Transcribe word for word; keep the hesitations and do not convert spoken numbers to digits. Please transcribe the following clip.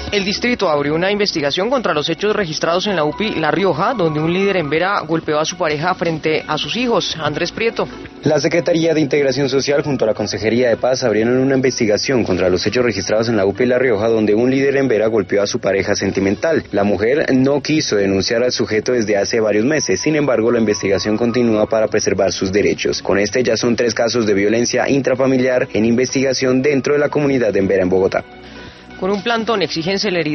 El distrito abrió una investigación contra los hechos registrados en la U P I La Rioja, donde un líder en Vera golpeó a su pareja frente a sus hijos. Andrés Prieto. La Secretaría de Integración Social junto a la Consejería de Paz abrieron una investigación contra los hechos registrados en la U P I La Rioja, donde un líder en Vera golpeó a su pareja sentimental. La mujer no quiso denunciar al sujeto desde hace varios meses, sin embargo la investigación continúa para preservar sus derechos. Con este ya son tres casos de violencia intrafamiliar en investigación dentro de la comunidad de Vera en Bogotá. Con un plantón exigen celeridad